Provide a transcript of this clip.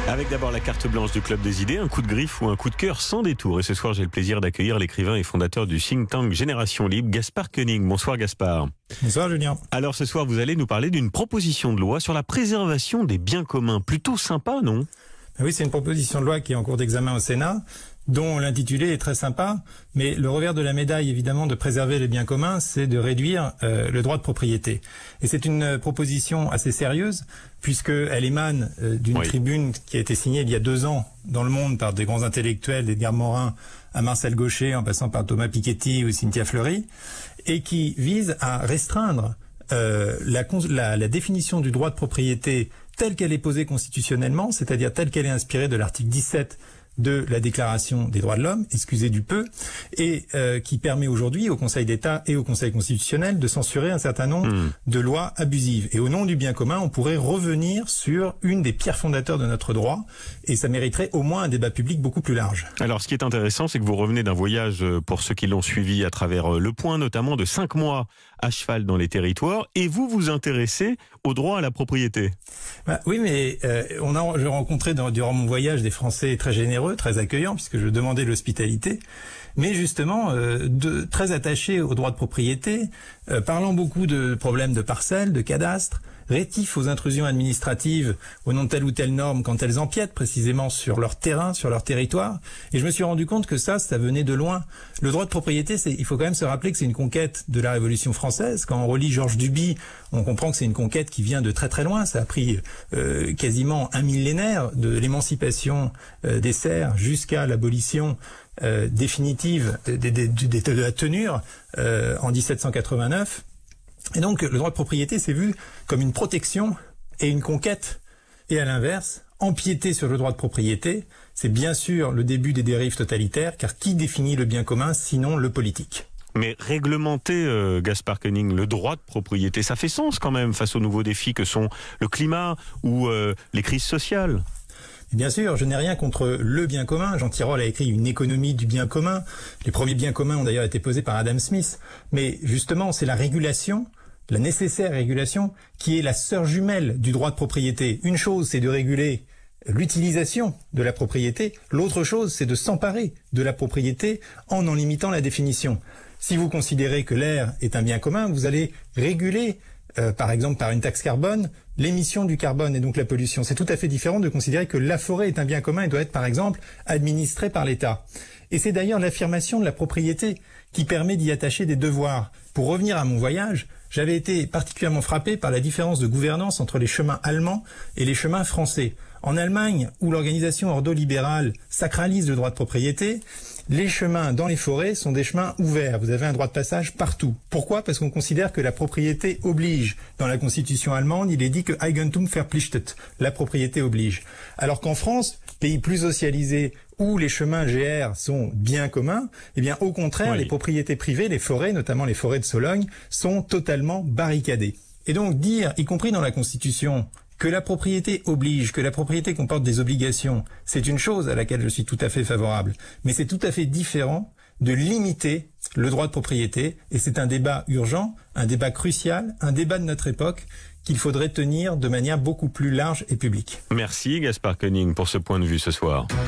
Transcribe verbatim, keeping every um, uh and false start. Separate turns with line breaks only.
Avec d'abord la carte blanche du Club des idées, un coup de griffe ou un coup de cœur sans détour. Et ce soir, j'ai le plaisir d'accueillir l'écrivain et fondateur du think tank Génération Libre, Gaspard Koenig. Bonsoir Gaspard.
Bonsoir Julien.
Alors ce soir, vous allez nous parler d'une proposition de loi sur la préservation des biens communs. Plutôt sympa, non ?
Oui, c'est une proposition de loi qui est en cours d'examen au Sénat, dont l'intitulé est très sympa, mais le revers de la médaille, évidemment, de préserver les biens communs, c'est de réduire euh, le droit de propriété. Et c'est une proposition assez sérieuse, puisqu'elle émane euh, d'une oui. tribune qui a été signée il y a deux ans dans Le Monde par des grands intellectuels, d'Edgar Morin à Marcel Gauchet, en passant par Thomas Piketty ou Cynthia Fleury, et qui vise à restreindre euh, la, la, la définition du droit de propriété telle qu'elle est posée constitutionnellement, c'est-à-dire telle qu'elle est inspirée de l'article dix-sept de la Déclaration des droits de l'homme, excusez du peu, et euh, qui permet aujourd'hui au Conseil d'État et au Conseil constitutionnel de censurer un certain nombre mmh. de lois abusives. Et au nom du bien commun, on pourrait revenir sur une des pierres fondateurs de notre droit, et ça mériterait au moins un débat public beaucoup plus large.
Alors ce qui est intéressant, c'est que vous revenez d'un voyage, pour ceux qui l'ont suivi à travers Le Point, notamment de cinq mois à cheval dans les territoires, et vous vous intéressez au droit à la propriété.
Bah, oui, mais euh, on a, j'ai rencontré dans, durant mon voyage des Français très généreux, très accueillants, puisque je demandais l'hospitalité, mais justement euh, de, très attachés au droit de propriété, euh, parlant beaucoup de problèmes de parcelles, de cadastre, rétifs aux intrusions administratives au nom de telle ou telle norme quand elles empiètent précisément sur leur terrain, sur leur territoire. Et je me suis rendu compte que ça, ça venait de loin. Le droit de propriété, c'est, il faut quand même se rappeler que c'est une conquête de la Révolution française. Quand on relit Georges Duby, on comprend que c'est une conquête qui vient de très très loin. Ça a pris euh, quasiment un millénaire de l'émancipation euh, des serfs jusqu'à l'abolition euh, définitive de, de, de, de, de la tenure euh, en dix-sept cent quatre-vingt-neuf. Et donc, le droit de propriété s'est vu comme une protection et une conquête. Et à l'inverse, empiéter sur le droit de propriété, c'est bien sûr le début des dérives totalitaires, car qui définit le bien commun sinon le politique ?
Mais réglementer, euh, Gaspard Koenig, le droit de propriété, ça fait sens quand même face aux nouveaux défis que sont le climat ou euh, les crises sociales.
Bien sûr, je n'ai rien contre le bien commun. Jean Tirole a écrit une économie du bien commun. Les premiers biens communs ont d'ailleurs été posés par Adam Smith. Mais justement, c'est la régulation, la nécessaire régulation, qui est la sœur jumelle du droit de propriété. Une chose, c'est de réguler l'utilisation de la propriété. L'autre chose, c'est de s'emparer de la propriété en en limitant la définition. Si vous considérez que l'air est un bien commun, vous allez réguler Euh, par exemple par une taxe carbone, l'émission du carbone et donc la pollution. C'est tout à fait différent de considérer que la forêt est un bien commun et doit être par exemple administrée par l'État. Et c'est d'ailleurs l'affirmation de la propriété qui permet d'y attacher des devoirs. Pour revenir à mon voyage, j'avais été particulièrement frappé par la différence de gouvernance entre les chemins allemands et les chemins français. En Allemagne, où l'organisation ordolibérale sacralise le droit de propriété, les chemins dans les forêts sont des chemins ouverts. Vous avez un droit de passage partout. Pourquoi ? Parce qu'on considère que la propriété oblige. Dans la constitution allemande, il est dit que Eigentum verpflichtet, la propriété oblige. Alors qu'en France, pays plus socialisé, où les chemins G R sont bien communs, eh bien au contraire, oui. les propriétés privées, les forêts, notamment les forêts de Sologne, sont totalement barricadées. Et donc dire, y compris dans la Constitution, que la propriété oblige, que la propriété comporte des obligations, c'est une chose à laquelle je suis tout à fait favorable. Mais c'est tout à fait différent de limiter le droit de propriété. Et c'est un débat urgent, un débat crucial, un débat de notre époque qu'il faudrait tenir de manière beaucoup plus large et publique.
Merci Gaspard Koenig pour ce point de vue ce soir.